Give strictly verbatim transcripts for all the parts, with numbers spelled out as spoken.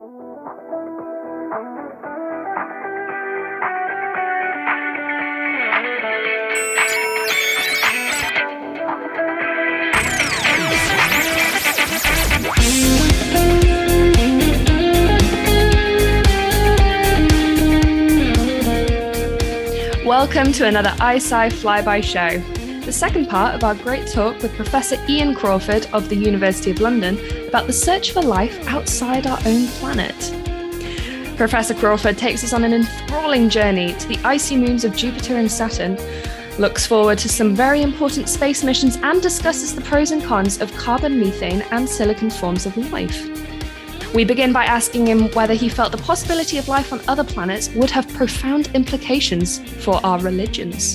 Welcome to another iSci Flyby show, the second part of our great talk with Professor Ian Crawford of the University of London about the search for life outside our own planet. Professor Crawford takes us on an enthralling journey to the icy moons of Jupiter and Saturn, looks forward to some very important space missions, and discusses the pros and cons of carbon, methane, and silicon forms of life. We begin by asking him whether he felt the possibility of life on other planets would have profound implications for our religions.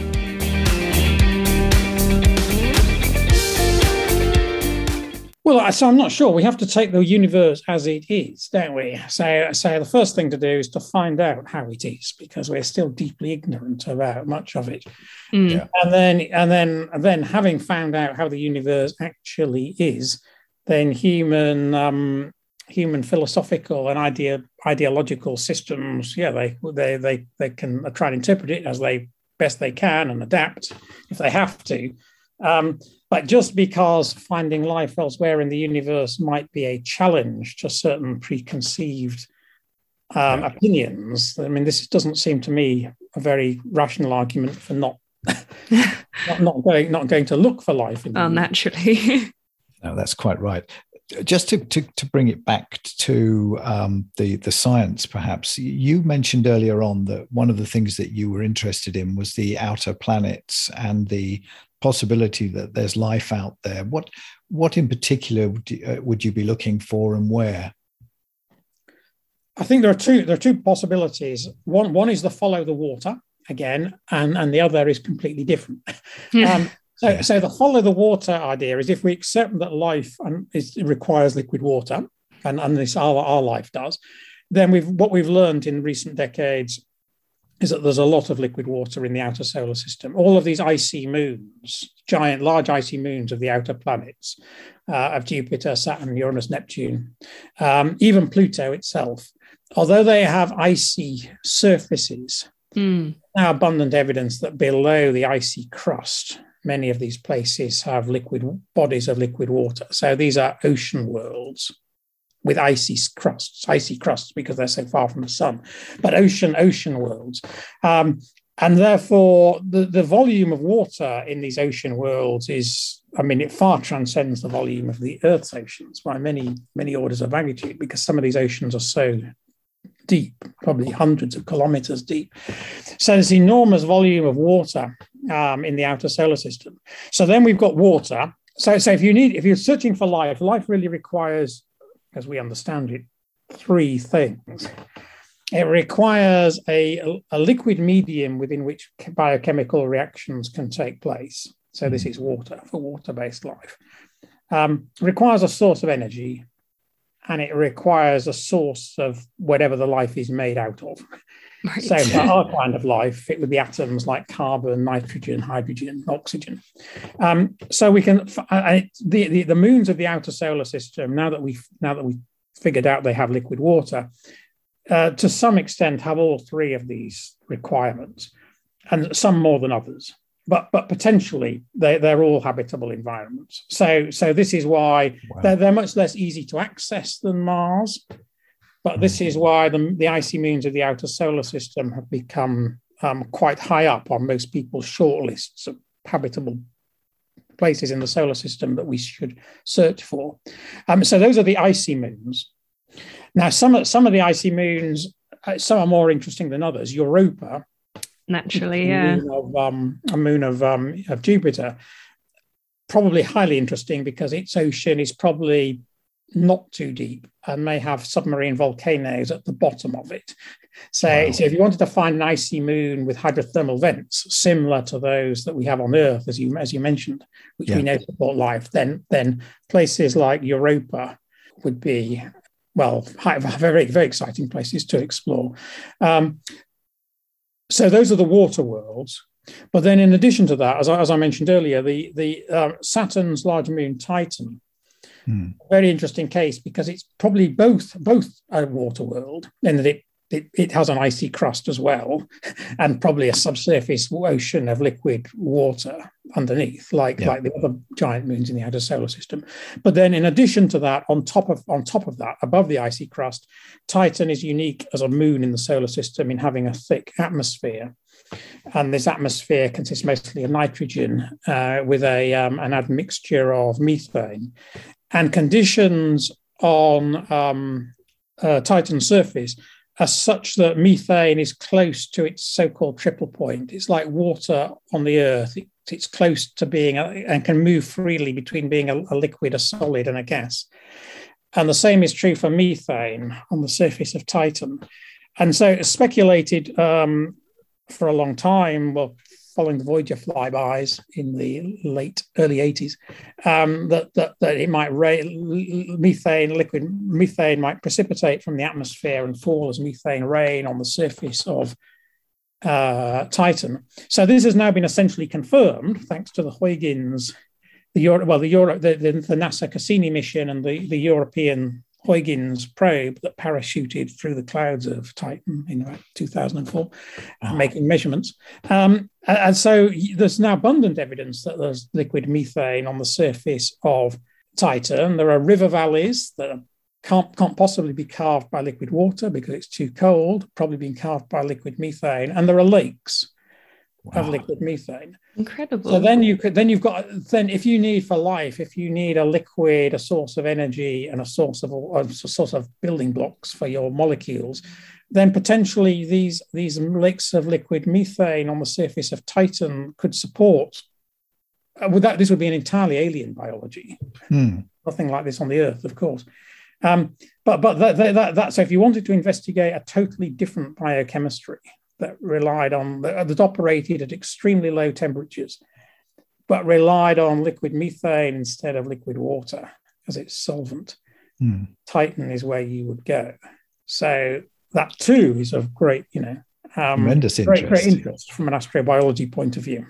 Well, so I'm not sure. We have to take the universe as it is, don't we? So, so the first thing to do is to find out how it is, because we're still deeply ignorant about much of it. Mm. Yeah. And then, and then, and then, having found out how the universe actually is, then human. Um, human philosophical and idea, ideological systems, yeah, they, they they they can try and interpret it as they best they can and adapt if they have to. Um, but just because finding life elsewhere in the universe might be a challenge to certain preconceived um, yeah. opinions, I mean, this doesn't seem to me a very rational argument for not not, not going not going to look for life in the oh, universe. Naturally. No, that's quite right. Just to, to, to bring it back to um, the, the science, perhaps, you mentioned earlier on that one of the things that you were interested in was the outer planets and the possibility that there's life out there. What, what in particular would you, uh, would you be looking for, and where? I think there are two, there are two possibilities. One, one is the follow the water again, and, and the other is completely different. um, So, yeah. so the follow the water idea is if we accept that life um, is, requires liquid water, and, and this our, our life does, then we've what we've learned in recent decades is that there's a lot of liquid water in the outer solar system. All of these icy moons, giant, large icy moons of the outer planets, uh, of Jupiter, Saturn, Uranus, Neptune, um, even Pluto itself, although they have icy surfaces, mm. now abundant evidence that below the icy crust, many of these places have liquid bodies of liquid water. So these are ocean worlds with icy crusts, icy crusts because they're so far from the sun, but ocean, ocean worlds. Um, and therefore, the, the volume of water in these ocean worlds is, I mean, it far transcends the volume of the Earth's oceans by many, many orders of magnitude, because some of these oceans are so deep, probably hundreds of kilometers deep. So there's enormous volume of water um, in the outer solar system. So then we've got water. So, so if you need, if you're searching for life, life really requires, as we understand it, three things. It requires a, a liquid medium within which biochemical reactions can take place. So this is water for water-based life. Um, requires a source of energy, and it requires a source of whatever the life is made out of. Right. So for our kind of life, it would be atoms like carbon, nitrogen, hydrogen, oxygen. Um, so we can uh, the, the the moons of the outer solar system, now that we've now that we've figured out they have liquid water, uh, to some extent have all three of these requirements, and some more than others. But but potentially they, they're all habitable environments. So so this is why wow. they're, they're much less easy to access than Mars. But this is why the, the icy moons of the outer solar system have become um, quite high up on most people's short lists of habitable places in the solar system that we should search for. Um, so those are the icy moons. Now, some, some of the icy moons, uh, some are more interesting than others. Europa, naturally, yeah, moon of, um, a moon of, um, of Jupiter, probably highly interesting because its ocean is probably not too deep and may have submarine volcanoes at the bottom of it. So, wow. so if you wanted to find an icy moon with hydrothermal vents similar to those that we have on Earth, as you as you mentioned, which yeah. we know support life, then then places like Europa would be, well, very, very exciting places to explore. Um, so those are the water worlds. But then in addition to that, as I, as I mentioned earlier, the, the uh, Saturn's large moon Titan Hmm. Very interesting case because it's probably both both a water world in that it It, it has an icy crust as well, and probably a subsurface ocean of liquid water underneath, like, yeah. like the other giant moons in the outer solar system. But then, in addition to that, on top of on top of that, above the icy crust, Titan is unique as a moon in the solar system in having a thick atmosphere, and this atmosphere consists mostly of nitrogen uh, with a um, an admixture of methane, and conditions on um, uh, Titan's surface are such that methane is close to its so-called triple point. It's like water on the Earth. It, it's close to being, a, and can move freely between being a, a liquid, a solid, and a gas. And the same is true for methane on the surface of Titan. And so it's speculated um, for a long time, well, following the Voyager flybys in the late, early eighties, um, that, that, that it might rain, methane, liquid methane might precipitate from the atmosphere and fall as methane rain on the surface of uh, Titan. So this has now been essentially confirmed thanks to the Huygens, the Euro, well, the, Euro, the, the, the NASA Cassini mission and the, the European Huygens probe that parachuted through the clouds of Titan in about two thousand four, oh. making measurements. Um, and so there's now abundant evidence that there's liquid methane on the surface of Titan. There are river valleys that can't, can't possibly be carved by liquid water because it's too cold, probably being carved by liquid methane. And there are lakes wow. of liquid methane. Incredible. So then you could, then you've got, then if you need for life, if you need a liquid, a source of energy and a source of, a source of building blocks for your molecules, then potentially these, these lakes of liquid methane on the surface of Titan could support, uh, would that, this would be an entirely alien biology. Hmm. Nothing like this on the Earth, of course. Um, but but that, that, that, so if you wanted to investigate a totally different biochemistry, that relied on, that operated at extremely low temperatures, but relied on liquid methane instead of liquid water as its solvent. Mm. Titan is where you would go. So that too is of great, you know, um, tremendous great, interest. great interest from an astrobiology point of view.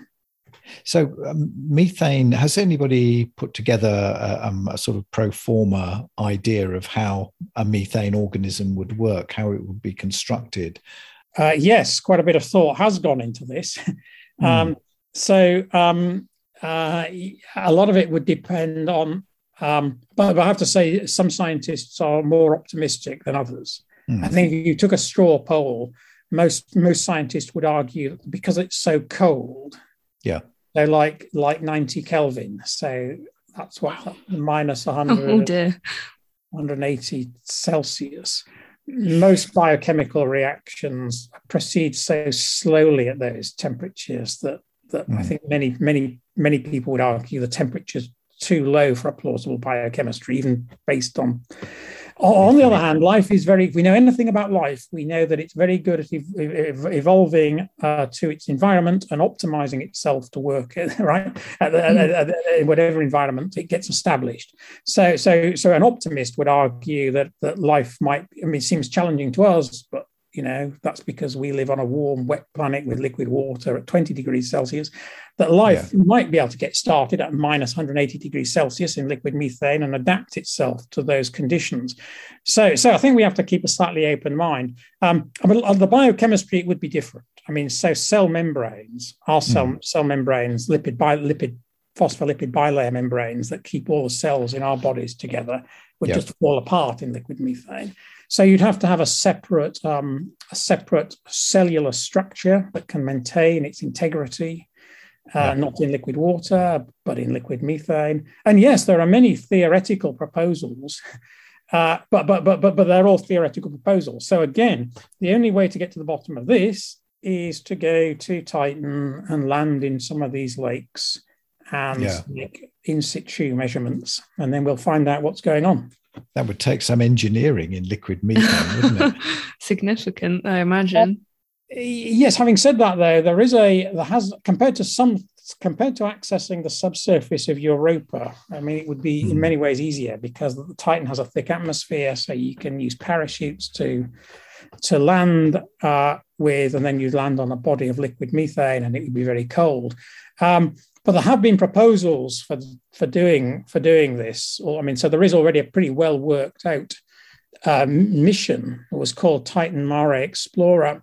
So um, methane, has anybody put together a, um, a sort of pro forma idea of how a methane organism would work, how it would be constructed? Uh, yes, quite a bit of thought has gone into this. Mm. Um, so um, uh, a lot of it would depend on, um, but I have to say some scientists are more optimistic than others. Mm. I think if you took a straw poll, most most scientists would argue that because it's so cold, yeah, they're like like ninety Kelvin. So that's what minus one hundred, oh dear. one hundred eighty Celsius. Most biochemical reactions proceed so slowly at those temperatures that, that mm. I think many, many, many people would argue the temperature's too low for a plausible biochemistry, even based on... On the other hand, life is very... If we know anything about life, we know that it's very good at ev- ev- evolving uh, to its environment and optimizing itself to work, right? At, the, mm. at, at, at whatever environment it gets established. So so, so an optimist would argue that, that life might... I mean, it seems challenging to us, but, you know, that's because we live on a warm, wet planet with liquid water at twenty degrees Celsius, that life yeah. might be able to get started at minus one hundred eighty degrees Celsius in liquid methane and adapt itself to those conditions. So, so I think we have to keep a slightly open mind. Um, but the biochemistry would be different. I mean, so cell membranes, our cell, mm. cell membranes, lipid, bi- lipid, phospholipid bilayer membranes that keep all the cells in our bodies together would yep. just fall apart in liquid methane. So you'd have to have a separate, um, a separate cellular structure that can maintain its integrity, uh, yeah. not in liquid water, but in liquid methane. And yes, there are many theoretical proposals, uh, but, but, but, but, but they're all theoretical proposals. So again, the only way to get to the bottom of this is to go to Titan and land in some of these lakes and yeah. make in situ measurements, and then we'll find out what's going on. That would take some engineering in liquid methane, wouldn't it? Significant, I imagine. Uh, yes. Having said that, though, there is a there has compared to some compared to accessing the subsurface of Europa. I mean, it would be mm. in many ways easier because the Titan has a thick atmosphere, so you can use parachutes to to land uh, with, and then you'd land on a body of liquid methane, and it would be very cold. Um, but there have been proposals for for doing for doing this. Or I mean, so there is already a pretty well worked out um, mission. It was called Titan Mare Explorer,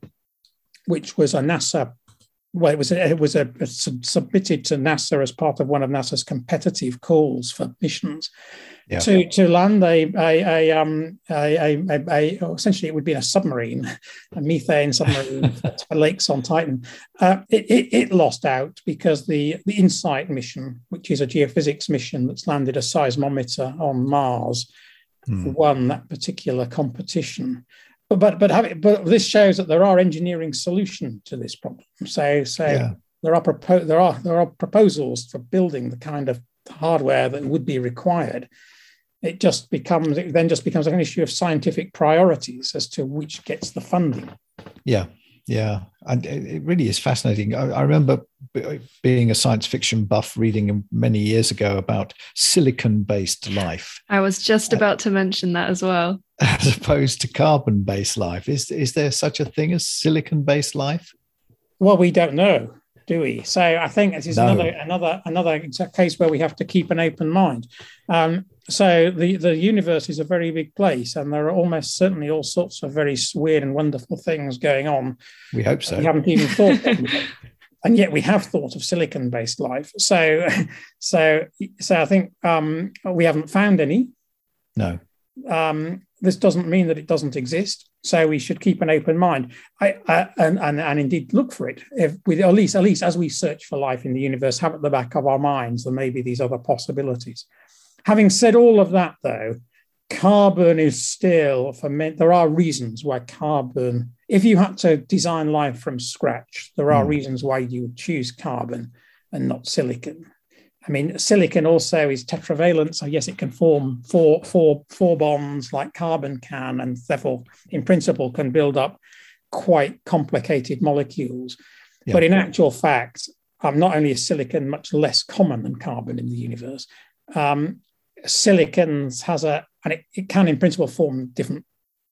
which was a NASA. Well, it was a, it was a, a sub- submitted to NASA as part of one of NASA's competitive calls for missions. Yeah. To to land a a a um a, a, a, a essentially it would be a submarine, a methane submarine for lakes on Titan. Uh, it, it it lost out because the the InSight mission, which is a geophysics mission that's landed a seismometer on Mars, hmm. won that particular competition. But but but, have it, but this shows that there are engineering solutions to this problem. So so yeah. there are propo- there are there are proposals for building the kind of hardware that would be required. It just becomes it then just becomes an issue of scientific priorities as to which gets the funding. Yeah, yeah, and it really is fascinating. I, I remember being a science fiction buff, reading many years ago about silicon-based life. I was just about to mention that as well. As opposed to carbon-based life, is is there such a thing as silicon-based life? Well, we don't know, do we? So I think this is no. another another another case where we have to keep an open mind. Um, so the, the universe is a very big place, and there are almost certainly all sorts of very weird and wonderful things going on. We hope so. We haven't even thought of them. And yet we have thought of silicon-based life. So so so I think um, we haven't found any. No. Um, this doesn't mean that it doesn't exist. So we should keep an open mind, I, I, and, and and indeed look for it. If we, at least at least as we search for life in the universe, have at the back of our minds there may be these other possibilities. Having said all of that, though, carbon is still for men. There are reasons why carbon. If you had to design life from scratch, there are mm. reasons why you would choose carbon and not silicon. I mean, silicon also is tetravalent, so yes, it can form four, four, four bonds like carbon can, and therefore, in principle, can build up quite complicated molecules. Yeah. But in actual fact, um, not only is silicon much less common than carbon in the universe, um, silicon has a, and it, it can in principle form different,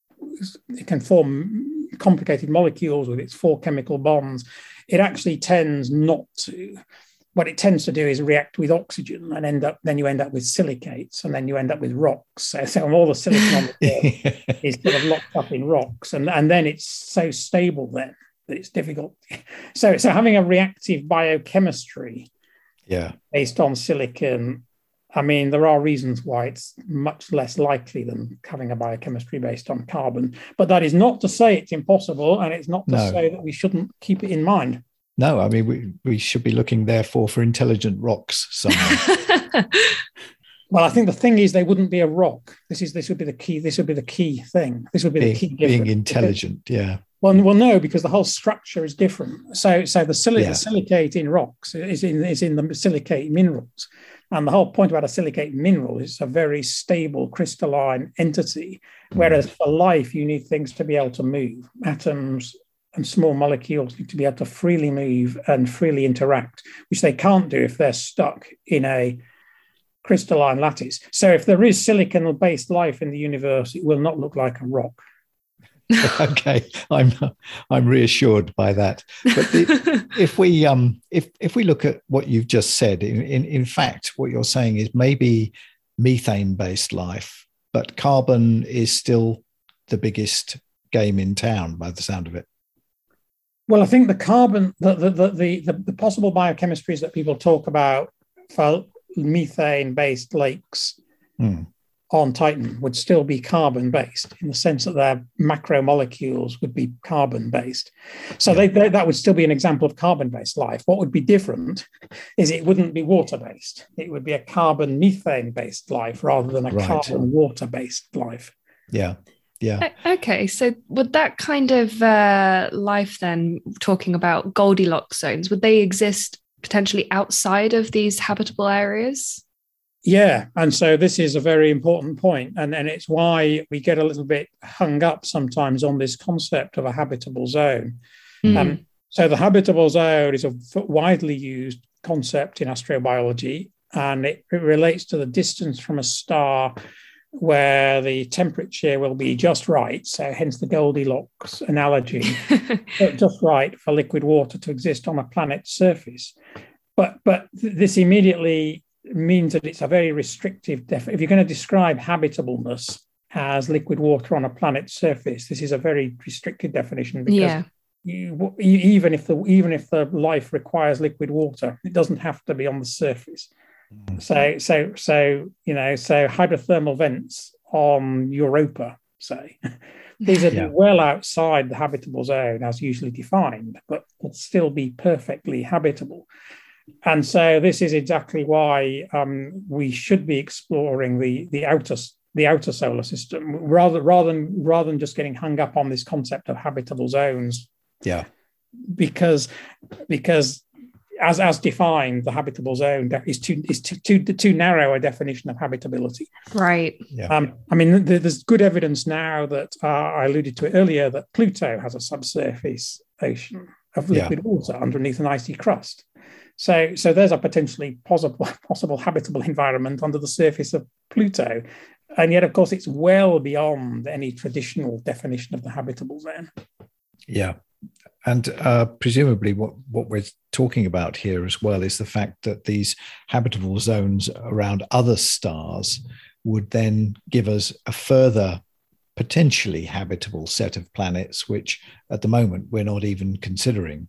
it can form complicated molecules with its four chemical bonds. It actually tends not to. What it tends to do is react with oxygen and end up, then you end up with silicates, and then you end up with rocks. So, so all the silicon on the earth is sort of locked up in rocks, and, and then it's so stable then that it's difficult. So, so having a reactive biochemistry yeah. based on silicon, I mean, there are reasons why it's much less likely than having a biochemistry based on carbon. But that is not to say it's impossible, and it's not to no. say that we shouldn't keep it in mind. No, I mean, we, we should be looking, therefore, for intelligent rocks somewhere. Well, I think the thing is they wouldn't be a rock. This is this would be the key. This would be the key thing. This would be being, the key being difference. intelligent, yeah. Well, well, no, because the whole structure is different. So, so the, silic- Yeah. the silicate in rocks is in is in the silicate minerals, and the whole point about a silicate mineral is it's a very stable crystalline entity. Whereas for life, you need things to be able to move. Atoms and small molecules need to be able to freely move and freely interact, which they can't do if they're stuck in a crystalline lattice. So if there is silicon-based life in the universe, it will not look like a rock. Okay, I'm I'm reassured by that. But the, if we um if if we look at what you've just said, in, in in fact, what you're saying is maybe methane-based life, but carbon is still the biggest game in town by the sound of it. Well, I think the carbon, the the the the, the possible biochemistries that people talk about for methane-based lakes mm. on Titan would still be carbon-based in the sense that their macromolecules would be carbon-based. So yeah. they, they, that would still be an example of carbon-based life. What would be different is it wouldn't be water-based. It would be a carbon-methane-based life rather than a right. carbon-water-based life. Yeah. Yeah. Okay, so would that kind of uh, life then, talking about Goldilocks zones, would they exist potentially outside of these habitable areas? Yeah, and so this is a very important point, and, and it's why we get a little bit hung up sometimes on this concept of a habitable zone. Mm. Um, so the habitable zone is a widely used concept in astrobiology, and it, it relates to the distance from a star where the temperature will be just right. So hence the Goldilocks analogy, just right for liquid water to exist on a planet's surface. But but this immediately means that it's a very restrictive def- if you're going to describe habitableness as liquid water on a planet's surface, this is a very restricted definition, because yeah. you, even if the even if the life requires liquid water, it doesn't have to be on the surface. Mm-hmm. So so so you know so hydrothermal vents on Europa, say, these are yeah. well outside the habitable zone as usually defined, but would still be perfectly habitable. And so this is exactly why um, we should be exploring the the outer the outer solar system rather rather than rather than just getting hung up on this concept of habitable zones. Yeah, because because as as defined, the habitable zone is too is too too, too narrow a definition of habitability. Right. Yeah. Um, I mean, there's good evidence now that uh, I alluded to it earlier that Pluto has a subsurface ocean of liquid yeah. water underneath an icy crust. So, so there's a potentially possible, possible habitable environment under the surface of Pluto. And yet, of course, it's well beyond any traditional definition of the habitable zone. Yeah. And uh, presumably what, what we're talking about here as well is the fact that these habitable zones around other stars would then give us a further potentially habitable set of planets, which at the moment we're not even considering.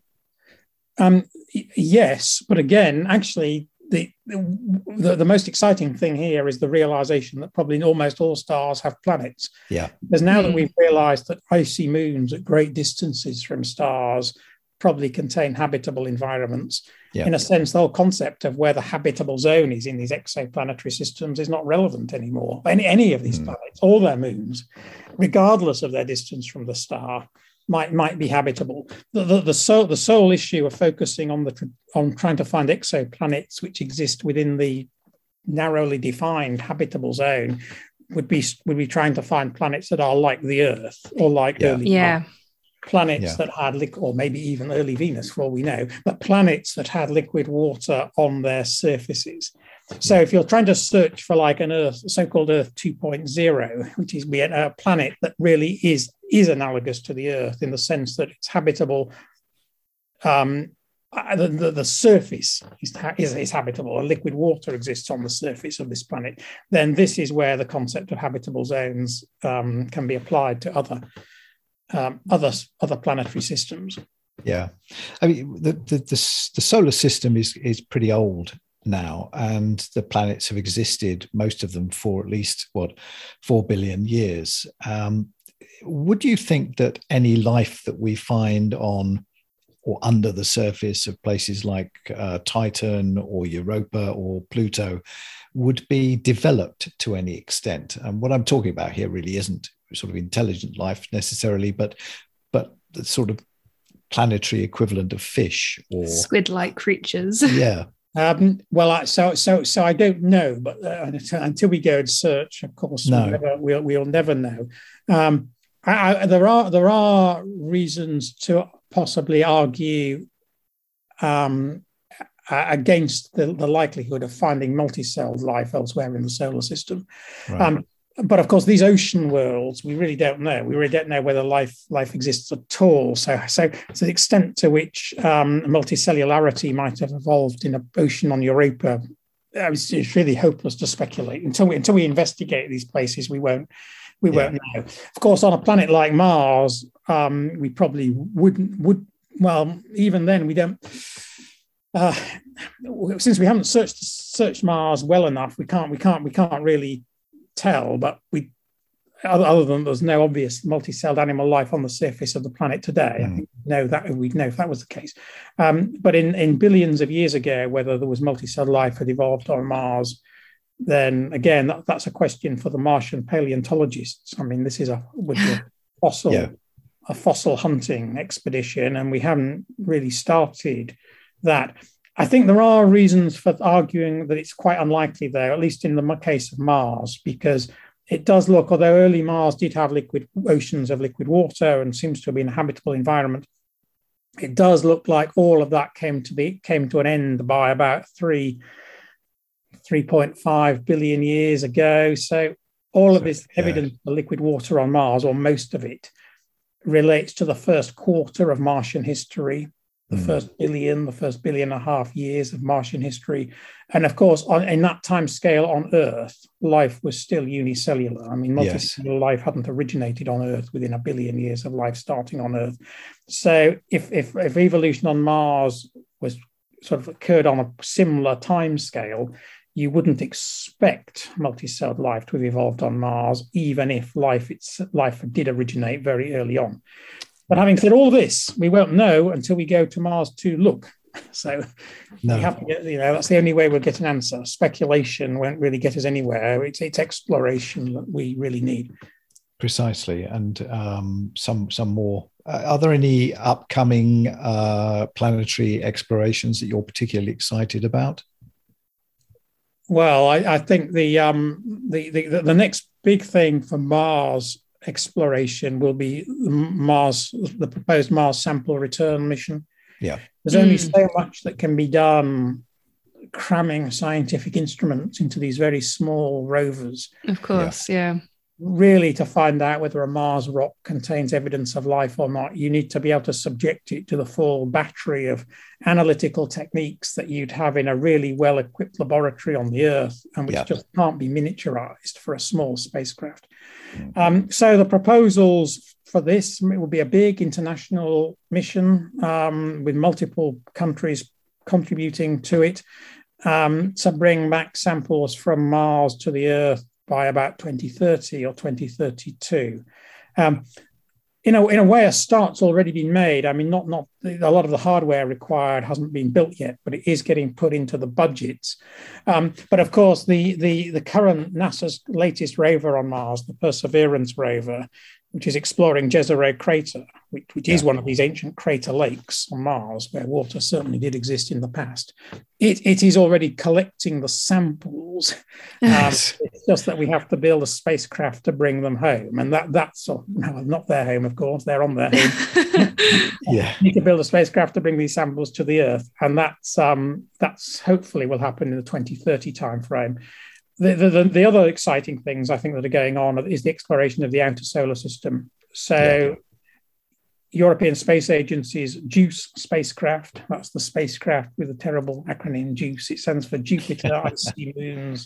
Um, yes, but again, actually, the, the the most exciting thing here is the realization that probably almost all stars have planets. Yeah. Because now mm. that we've realized that icy moons at great distances from stars probably contain habitable environments, yeah. in a sense, the whole concept of where the habitable zone is in these exoplanetary systems is not relevant anymore. Any, any of these mm. planets, all their moons, regardless of their distance from the star, might might be habitable. The the, the sole the sole issue of focusing on the on trying to find exoplanets which exist within the narrowly defined habitable zone would be would be trying to find planets that are like the Earth or like yeah. early yeah. planets yeah. that had liquid, or maybe even early Venus for all we know, but planets that had liquid water on their surfaces. So if you're trying to search for like an Earth, so-called Earth two point oh, which is a planet that really is is analogous to the Earth in the sense that it's habitable, um, the, the, the surface is, is, is habitable, and liquid water exists on the surface of this planet, then this is where the concept of habitable zones um, can be applied to other, um, other, other planetary systems. Yeah. I mean, the, the, the, the solar system is, is pretty old now, and the planets have existed, most of them, for at least what four billion years. Um, would you think that any life that we find on or under the surface of places like uh, Titan or Europa or Pluto would be developed to any extent? And what I'm talking about here really isn't sort of intelligent life necessarily, but but the sort of planetary equivalent of fish or squid-like creatures. Yeah. Um, well, I, so so so I don't know, but uh, until, until we go and search, of course, no. we'll, never, we'll we'll never know. Um, I, I, there are there are reasons to possibly argue um, against the, the likelihood of finding multi-celled life elsewhere in the solar system. Right. Um, but of course, these ocean worlds, we really don't know. We really don't know whether life life exists at all. So, so to the extent to which um, multicellularity might have evolved in an ocean on Europa, it's, it's really hopeless to speculate. Until we until we investigate these places, we won't we yeah. won't know. Of course, on a planet like Mars, um, we probably wouldn't would well even then we don't. Uh, since we haven't searched searched Mars well enough, we can't we can't we can't really tell, but we other than there's no obvious multi-celled animal life on the surface of the planet today. Mm. I think we know that we'd know if that was the case. Um, but in, in billions of years ago, whether there was multi-celled life had evolved on Mars, then again, that, that's a question for the Martian paleontologists. I mean, this is a, with a fossil yeah. a fossil hunting expedition, and we haven't really started that. I think there are reasons for arguing that it's quite unlikely, though, at least in the case of Mars, because it does look, although early Mars did have liquid oceans of liquid water and seems to have been a habitable environment, it does look like all of that came to be came to an end by about three, three point five billion years ago. So all So, of this yeah. evidence for liquid water on Mars, or most of it, relates to the first quarter of Martian history, the Mm. first billion, the first billion and a half years of Martian history. And of course, on, in that time scale on Earth, life was still unicellular. I mean, Yes. multicellular life hadn't originated on Earth within a billion years of life starting on Earth. So if, if, if evolution on Mars was sort of occurred on a similar time scale, you wouldn't expect multicelled life to have evolved on Mars, even if life it's, life did originate very early on. But having said all this, we won't know until we go to Mars to look. So No. we have to get, you know, that's the only way we'll get an answer. Speculation won't really get us anywhere. It's, it's exploration that we really need. Precisely. And um, some some more. Uh, are there any upcoming uh, planetary explorations that you're particularly excited about? Well, I, I think the, um, the, the the next big thing for Mars exploration will be Mars, the proposed Mars sample return mission. Yeah. There's only Mm. so much that can be done cramming scientific instruments into these very small rovers, Of course, yeah. really, to find out whether a Mars rock contains evidence of life or not. You need to be able to subject it to the full battery of analytical techniques that you'd have in a really well-equipped laboratory on the Earth, and which Yeah. just can't be miniaturized for a small spacecraft. Um, so the proposals for this, it will be a big international mission um, with multiple countries contributing to it, um, to bring back samples from Mars to the Earth by about twenty thirty or twenty thirty-two. Um, in a, in a way, a start's already been made. I mean, not, not a lot of the hardware required hasn't been built yet, but it is getting put into the budgets. Um, but of course, the, the, the current NASA's latest rover on Mars, the Perseverance rover, which is exploring Jezero Crater, which, which is Yeah. one of these ancient crater lakes on Mars, where water certainly did exist in the past. It, it is already collecting the samples. Um, Yes. it's just that we have to build a spacecraft to bring them home. And that that's oh, no, not their home, of course, they're on their home. Yeah. You can build a spacecraft to bring these samples to the Earth. And that's um, that's hopefully will happen in the twenty thirty timeframe. The, the, the other exciting things I think that are going on is the exploration of the outer solar system. So Yeah. European Space Agency's JUICE spacecraft, that's the spacecraft with a terrible acronym, JUICE. It stands for Jupiter Icy Moons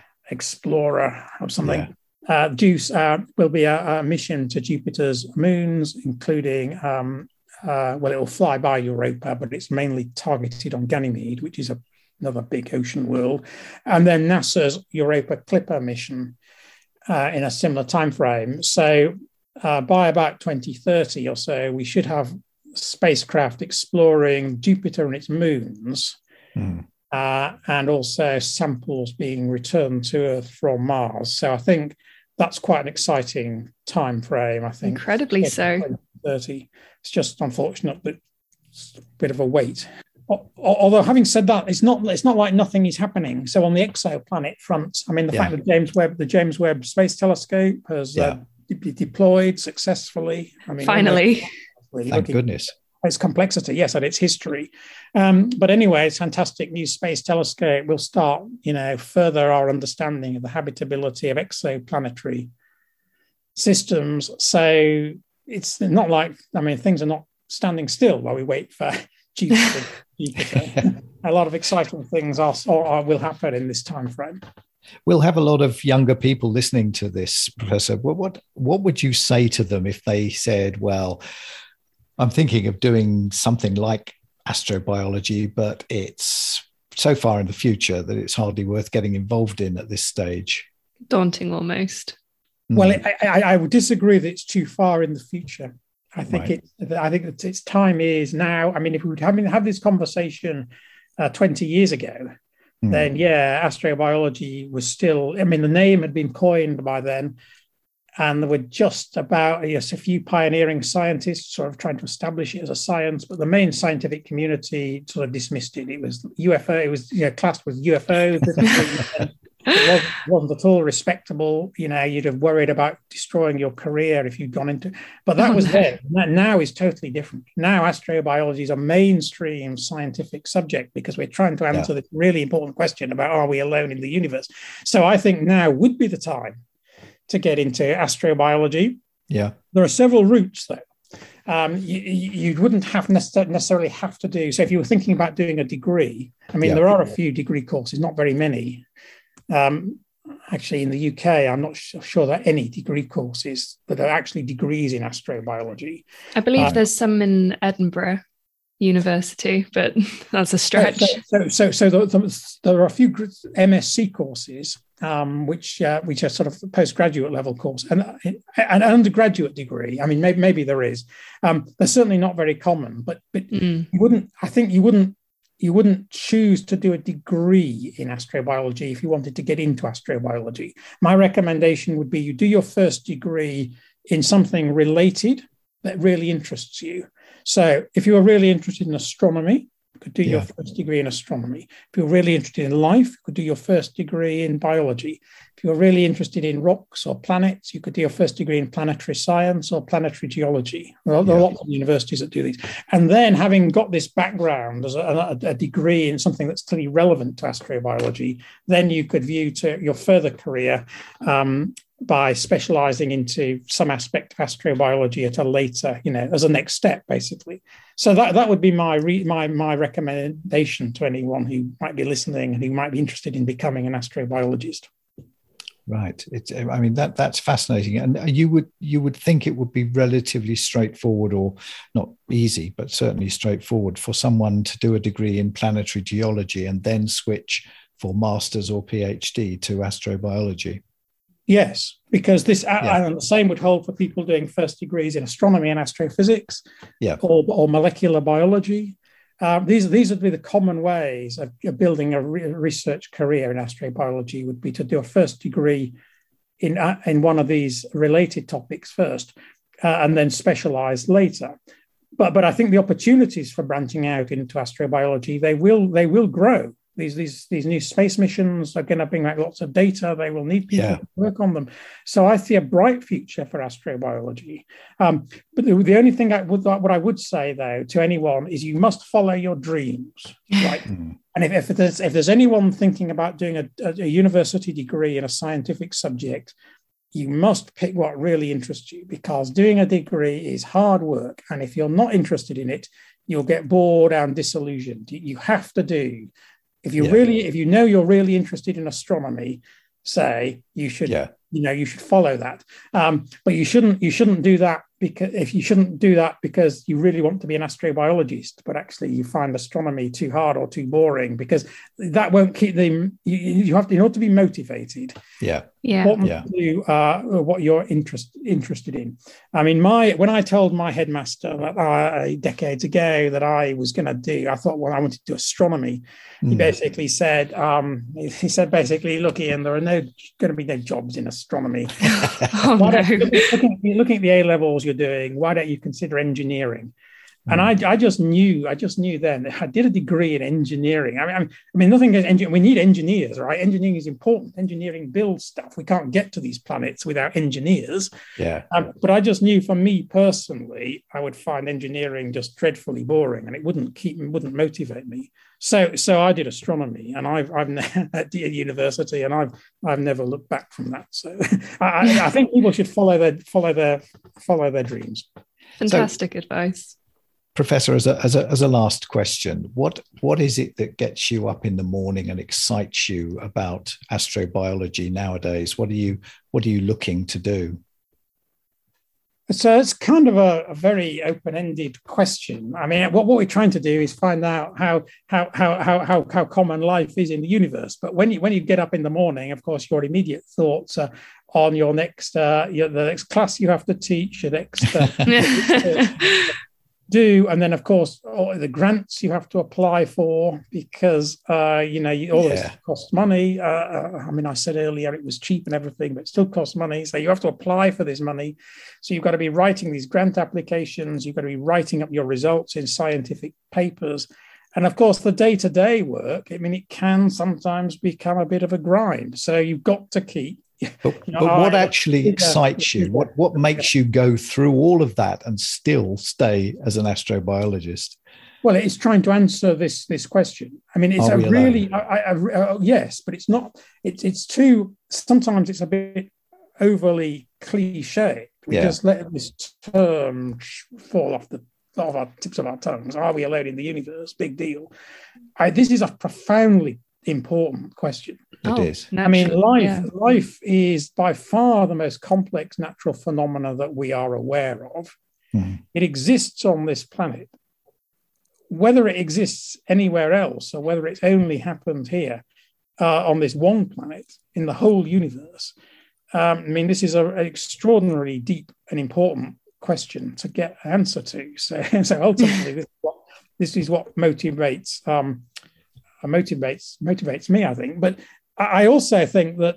Explorer or something. Yeah. Uh, JUICE uh, will be a, a mission to Jupiter's moons, including, um, uh, well, it will fly by Europa, but it's mainly targeted on Ganymede, which is a another big ocean world, and then NASA's Europa Clipper mission uh, in a similar time frame. So uh, by about twenty thirty or so, we should have spacecraft exploring Jupiter and its moons, mm. uh, and also samples being returned to Earth from Mars. So I think that's quite an exciting time frame. I think incredibly so. twenty thirty. It's just unfortunate that it's a bit of a wait. Although, having said that, it's not it's not like nothing is happening. So on the exoplanet front, I mean, the yeah. fact that James Webb, the James Webb Space Telescope has yeah. uh, de- deployed successfully. I mean, finally, really thank goodness. Its complexity, yes, and its history. Um, but anyway, it's fantastic new space telescope will start, you know, further our understanding of the habitability of exoplanetary systems. So it's not like, I mean, things are not standing still while we wait for Jupiter. Jupiter. A lot of exciting things are, or will happen in this time frame. We'll have a lot of younger people listening to this, Professor. What, what what would you say to them if they said, well, I'm thinking of doing something like astrobiology, but it's so far in the future that it's hardly worth getting involved in at this stage? Daunting almost. Well, mm. I, I, I would disagree that it's too far in the future. I think right. it. I think that its time is now. I mean, if we would have, have this conversation uh, twenty years ago, mm. then yeah, astrobiology was still. I mean, the name had been coined by then, and there were just about yes, a few pioneering scientists sort of trying to establish it as a science, but the main scientific community sort of dismissed it. It was U F O. It was you know classed with U F Os. It wasn't, wasn't at all respectable. You know, you'd have worried about destroying your career if you'd gone into. But that oh, was no. then. That now is totally different. Now, astrobiology is a mainstream scientific subject because we're trying to answer yeah. this really important question about are we alone in the universe. So I think now would be the time to get into astrobiology. Yeah. There are several routes, though. Um, you, you wouldn't have necessarily have to do, so if you were thinking about doing a degree, I mean, yeah. there are a few degree courses, not very many. Um, actually, in the U K, I'm not sure there are any degree courses that are actually degrees in astrobiology. I believe um, there's some in Edinburgh University, but that's a stretch. So, so, so, so the, the, there are a few M S c courses, um, which uh, which are sort of postgraduate level course, and an undergraduate degree. I mean, maybe maybe there is. Um, they're certainly not very common, but but mm. you wouldn't. I think you wouldn't. You wouldn't choose to do a degree in astrobiology if you wanted to get into astrobiology. My recommendation would be you do your first degree in something related that really interests you. So if you were really interested in astronomy, you could do yeah. your first degree in astronomy. If you're really interested in life, you could do your first degree in biology. If you're really interested in rocks or planets, you could do your first degree in planetary science or planetary geology. There are, yeah. there are lots of universities that do these. And then having got this background as a, a, a degree in something that's clearly relevant to astrobiology, then you could view to your further career um, by specializing into some aspect of astrobiology at a later, you know, as a next step, basically. So that, that would be my re, my my recommendation to anyone who might be listening and who might be interested in becoming an astrobiologist. Right. It's, I mean, that that's fascinating. And you would you would think it would be relatively straightforward, or not easy, but certainly straightforward for someone to do a degree in planetary geology and then switch for master's or PhD to astrobiology. Yes, because this, yeah. and the same would hold for people doing first degrees in astronomy and astrophysics, yeah. or, or molecular biology. Uh, these these would be the common ways of building a re- research career in astrobiology. Would be to do a first degree in uh, in one of these related topics first, uh, and then specialize later. But but I think the opportunities for branching out into astrobiology they will they will grow. These, these, these new space missions are going to bring back lots of data. They will need people yeah. to work on them. So I see a bright future for astrobiology. Um, but the, the only thing I would, what I would say, though, to anyone is you must follow your dreams. Right? Mm. And if, if, there's, if there's anyone thinking about doing a, a university degree in a scientific subject, you must pick what really interests you, because doing a degree is hard work. And if you're not interested in it, you'll get bored and disillusioned. You have to do If you yeah. really, if you know you're really interested in astronomy, say you should, yeah. you know, you should follow that. Um, but you shouldn't, you shouldn't do that because if you shouldn't do that because you really want to be an astrobiologist, but actually you find astronomy too hard or too boring, because that won't keep them. You, you have to, in order to be motivated. Yeah. Yeah. Want yeah. to do uh, what you're interest, interested in. I mean, my when I told my headmaster that uh, decades ago that I was going to do, I thought, well, I wanted to do astronomy. Mm. He basically said, um, he said basically, look, Ian, there are no going to be no jobs in astronomy. oh, no. looking, looking at the A levels you're doing, why don't you consider engineering? And I, I just knew, I just knew then that I did a degree in engineering. I mean, I mean, nothing against engineering. We need engineers, right? Engineering is important. Engineering builds stuff. We can't get to these planets without engineers. Yeah. Um, but I just knew, for me personally, I would find engineering just dreadfully boring, and it wouldn't keep, wouldn't motivate me. So, so I did astronomy, and I've, I've at the university, and I've, I've never looked back from that. So, I, I think people should follow their, follow their, follow their dreams. Fantastic so, advice. Professor, as a, as a as a last question, what what is it that gets you up in the morning and excites you about astrobiology nowadays? What are you what are you looking to do? So it's kind of a, a very open-ended question. I mean, what, what we're trying to do is find out how how how how how how common life is in the universe. But when you when you get up in the morning, of course, your immediate thoughts are on your next uh, your, the next class you have to teach, your next. Uh, do and then of course all the grants you have to apply for, because uh you know you, all yeah. this costs money. uh, uh I mean, I said earlier it was cheap and everything, but it still costs money, so you have to apply for this money. So you've got to be writing these grant applications, you've got to be writing up your results in scientific papers, and of course the day-to-day work, I mean, it can sometimes become a bit of a grind, so you've got to keep. But, you know, but what I, actually yeah, excites you? What what makes you go through all of that and still stay as an astrobiologist? Well, it's trying to answer this this question. I mean, it's Are a really I, I, I, uh, yes, but it's not. It's it's too. Sometimes it's a bit overly cliche. We Yeah. just let this term fall off the off our tips of our tongues. Are we alone in the universe? Big deal. I, this is a profoundly important question. It Oh, is. I mean, naturally, life yeah. life is by far the most complex natural phenomena that we are aware of. Mhm. It exists on this planet. Whether it exists anywhere else or whether it's only happened here uh, on this one planet in the whole universe, um, I mean, this is a, an extraordinarily deep and important question to get an answer to. So, so ultimately, this is what, this is what motivates um, motivates motivates me, I think. But I also think that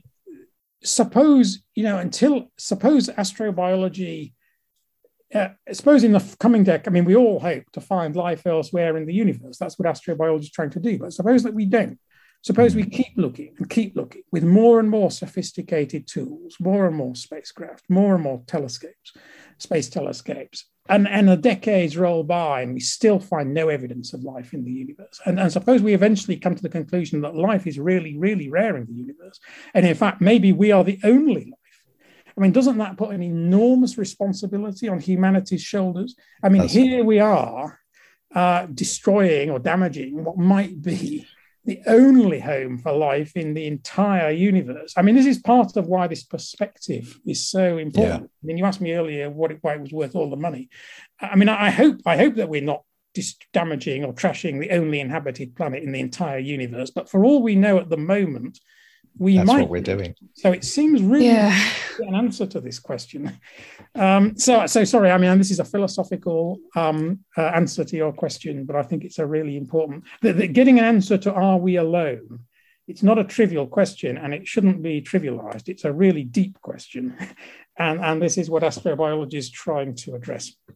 suppose you know until suppose astrobiology. Uh, suppose in the coming decade, I mean, we all hope to find life elsewhere in the universe. That's what astrobiology is trying to do. But suppose that we don't. Suppose we keep looking and keep looking with more and more sophisticated tools, more and more spacecraft, more and more telescopes, space telescopes. And, and the decades roll by and we still find no evidence of life in the universe. And, and suppose we eventually come to the conclusion that life is really, really rare in the universe. And in fact, maybe we are the only life. I mean, doesn't that put an enormous responsibility on humanity's shoulders? I mean, That's... here we are uh, destroying or damaging what might be the only home for life in the entire universe. I mean, this is part of why this perspective is so important. Yeah. I mean, you asked me earlier what it, why it was worth all the money. I mean, I hope I hope that we're not just damaging or trashing the only inhabited planet in the entire universe. But for all we know at the moment, we That's might. what we're doing. So it seems really yeah. to get an answer to this question. Um, so, so sorry. I mean, this is a philosophical um, uh, answer to your question, but I think it's a really important. The, the, getting an answer to "Are we alone?" It's not a trivial question, and it shouldn't be trivialized. It's a really deep question, and and this is what astrobiology is trying to address.